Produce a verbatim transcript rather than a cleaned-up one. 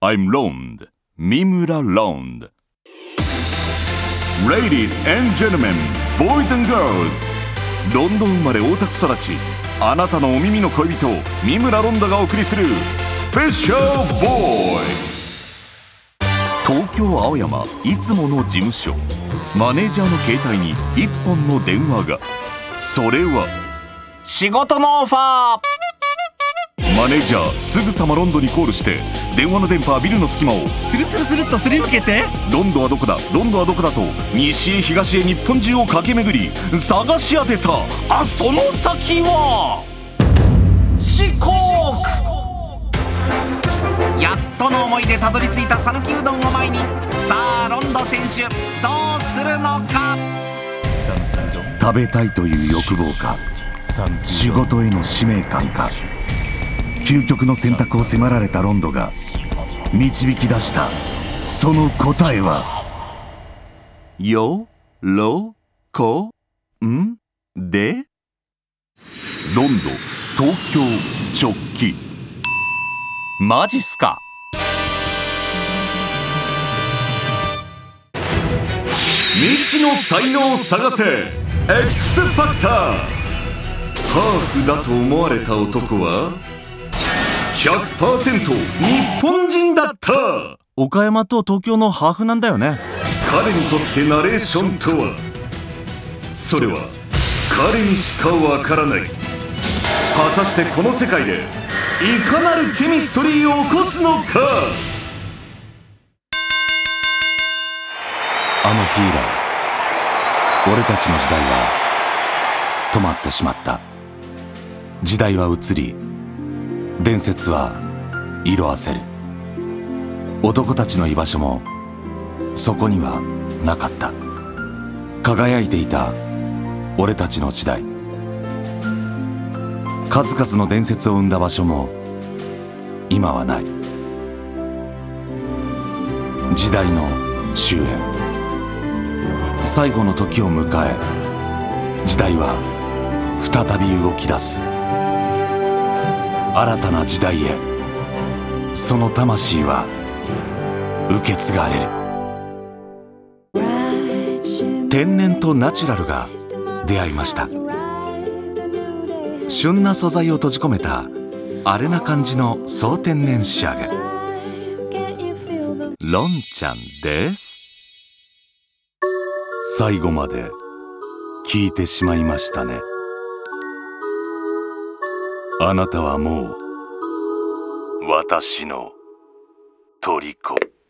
I'm Rond, 三村 Rond. Ladies and gentlemen, boys and girls. ロンドン生まれ大田区育ち、あなたのお耳の恋人三村ロンドがお送りするスペシャルボーイズ。東京青山いつもの事務所、マネージャーの携帯に一本の電話が。それは仕事のオファー。 マネージャーすぐさまロンドにコールして、電話の電波はビルの隙間をスルスルスルっとすり抜けて、 ロンドはどこだロンドはどこだと西へ東へ日本中を駆け巡り探し当てた。あ、その先は四国。やっとの思いでたどり着いた讃岐うどんを前に、さあロンド選手どうするのか。 食べたいという欲望か、仕事への使命感か、究極の選択を迫られたロンドが導き出したその答えは、よろこんでロンド東京直帰。マジっすか。未知の才能を探せ X ファクター。ハーフだと思われた男は ひゃくパーセント 日本人だった。 岡山と東京のハーフなんだよね。 彼にとってナレーションとは、それは彼にしかわからない。果たしてこの世界でいかなるケミストリーを起こすのか。あの日以来、俺たちの時代は止まってしまった。時代は移り、伝説は色あせる。男たちの居場所もそこにはなかった。輝いていた俺たちの時代、数々の伝説を生んだ場所も今はない。時代の終焉、最後の時を迎え、時代は再び動き出す。新たな時代へ、その魂は受け継がれる。天然とナチュラルが出会いました。旬な素材を閉じ込めたアレな感じの総天然仕上げ。ロンちゃんです。最後まで聞いてしまいましたね。あなたはもう私の虜。